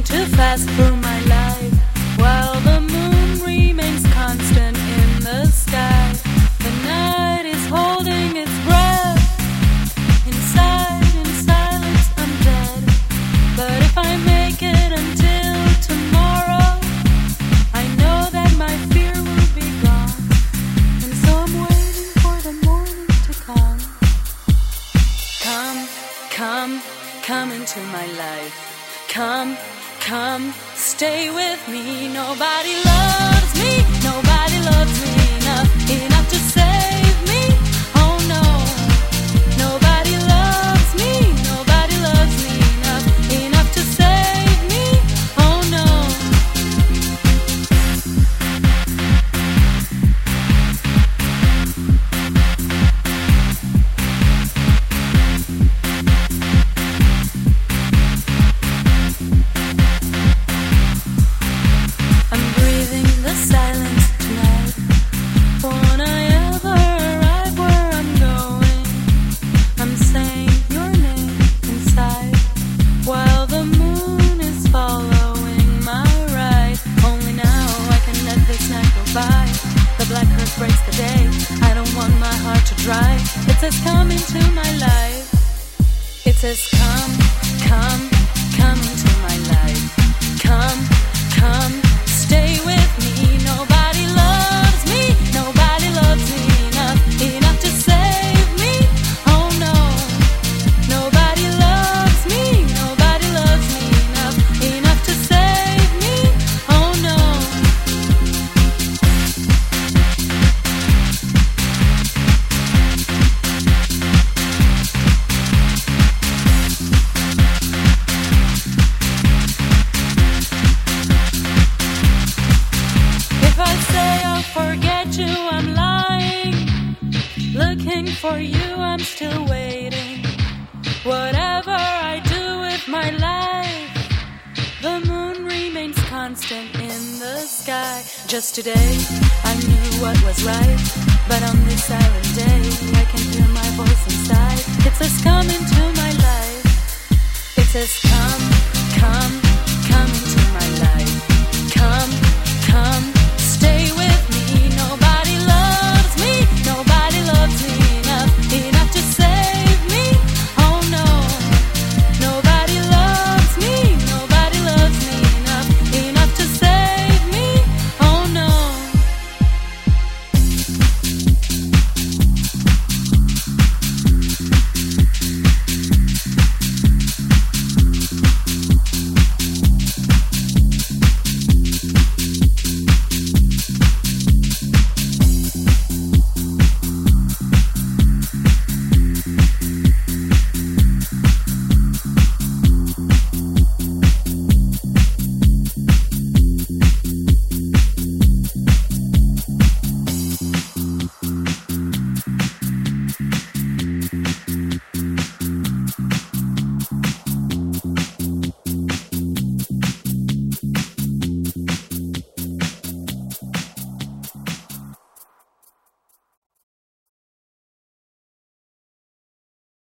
too fast through my life, while the moon remains constant in the sky. The night is holding its breath. Inside, in silence, I'm dead. But if I make it until tomorrow, I know that my fear will be gone. And so I'm waiting for the morning to come. Come into my life. Come, stay with me. Nobody loves me enough to save me. Oh no, nobody loves me enough to save me. Oh no. Silence tonight. Won't I ever arrive where I'm going? I'm saying your name inside, while the moon is following my ride. Only now I can let this night go by. The black earth breaks the day. I don't want my heart to dry. It says come into my life. It says come into my life. Come, stay with me. Nobody loves me enough to save me. Oh no, nobody loves me enough to save me. Oh no. If I say I'll forget you, I'm lying. Looking for you, I'm still waiting. Whatever I do with my life, the moon remains constant in the sky. Just today, I knew what was right, but on this silent day,